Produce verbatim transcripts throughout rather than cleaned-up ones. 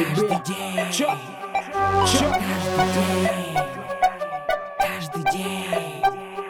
каждый день. Чё? Чё? Каждый день. Каждый день.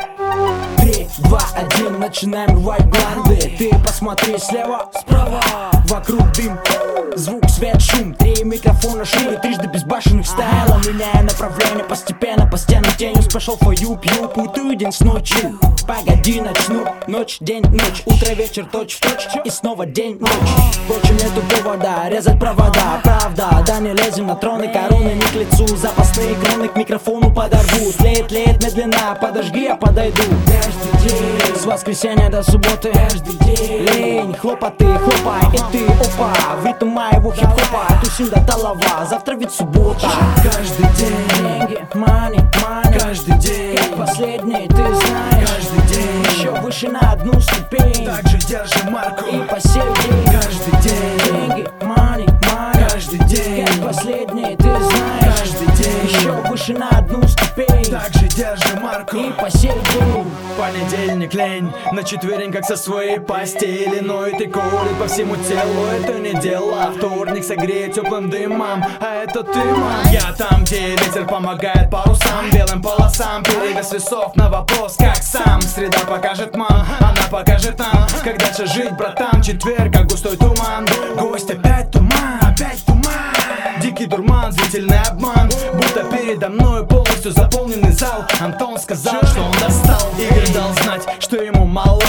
Три, два, один, начинаем рвать гланды. Ты посмотри слева, справа. Вокруг дым, звук, свет, шум. Три микрофона шире, трижды безбашенных стайла. Меняя направление постепенно, по стенам тенью. Спешл for you, пью, путаю день с ночью. Погоди, начну, ночь, день, ночь. Утро, вечер, точь в точь, и снова день, ночь. Впрочем, нету повода резать провода. Правда, да не лезем на троны, короны не к лицу. Запасные кроны к микрофону подорву. Тлеет, тлеет медленно, подожги, я подойду. Каждый день, с воскресенья до субботы. Каждый день, лень, хлопоты, хлопай, и ты, опа. В ритм моего хип-хопа, тусим до талова. Завтра ведь суббота. Каждый день, деньги, money, money. Каждый день, как последний, ты знаешь. Каждый день, еще выше на одну ступень. Также держи марку, и по сей день. Каждый день, деньги, money, money. Каждый день, как последний, ты знаешь. Каждый день, еще выше на одну ступень. Также держи марку, и по сей день. Понедельник, лень, на четвереньках со своей постели. Ноет и колет по всему телу, это не дело. Вторник согреет теплым дымом, а это ты, мам. Я там, где ветер помогает парусам, белым полосам. Перевес весов на вопрос, как сам. Среда покажет мам, она покажет нам, как дальше жить, братан. Четверг, как густой туман, гость опять туман, опять туман. Дикий дурман, зрительный обман, будто передо мной полностью заполненный зал. Антон сказал, что он достал. Игорь дал знать, что ему мало,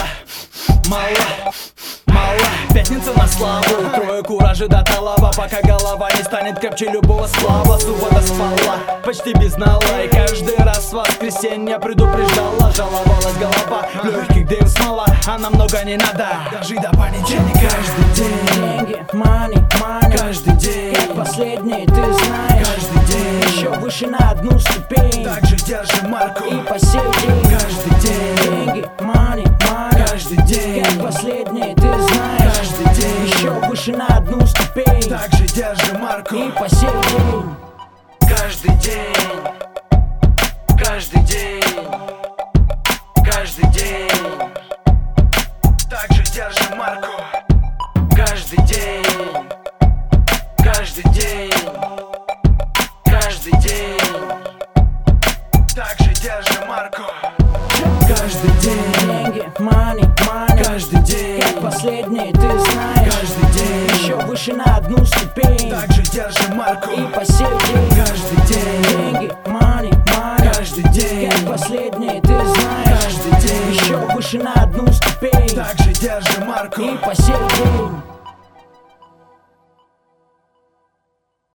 мало, мало. Пятница на славу, трое куражи до талова. Пока голова не станет крепче любого сплава. Суббота спала, почти без нала. И каждый раз в воскресенье предупреждала. Жаловалась голова, легких дым смола, а нам много не надо, даже до понедельника. Каждый день, деньги, money, money. Каждый день, как последний, ты знаешь. Каждый день, еще выше на одну ступень. Также держи марку, и по сей день. Каждый день, деньги, money, money. Каждый день, как последний, ты знаешь. Каждый день, еще выше на одну ступень. Также держи марку, и по сей день. Каждый день, каждый день, каждый день, также держи марку. Каждый день, каждый день, каждый день, также держи марку. Каждый день, деньги, money, money. Каждый день, как последний, ты знаешь. Каждый день, еще выше на одну ступень. также держи марку. и по сей день. Каждый день, деньги, money, money. Каждый день, как последний, ты знаешь. Каждый день, еще выше на одну ступень. также держи марку. и по сей день.